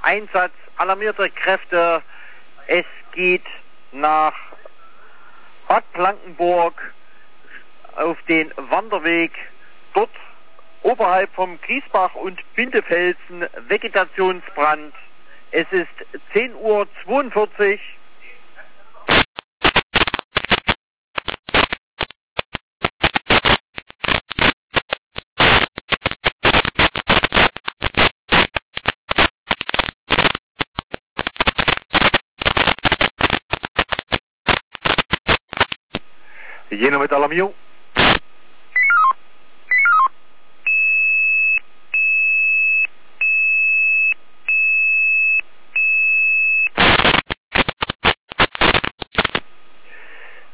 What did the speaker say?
Einsatz alarmierter Kräfte. Es geht nach Bad Blankenburg auf den Wanderweg. Dort oberhalb vom Griesbach und Bindefelsen Vegetationsbrand. Es ist 10:42 Uhr. Jena mit Alarmierung.